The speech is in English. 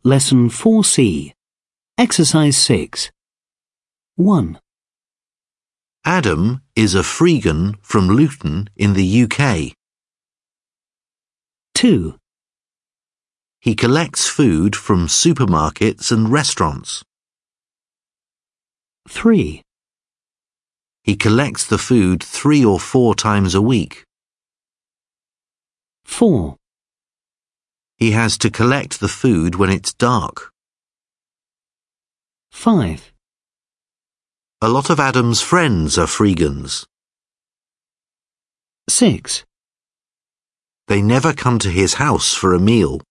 Lesson 4C. Exercise 6. 1. Adam is a freegan from Luton in the UK. 2. He collects food from supermarkets and restaurants. 3. He collects the food 3 or 4 times a week. 4. He has to collect the food when it's dark. 5. A lot of Adam's friends are freegans. 6. They never come to his house for a meal.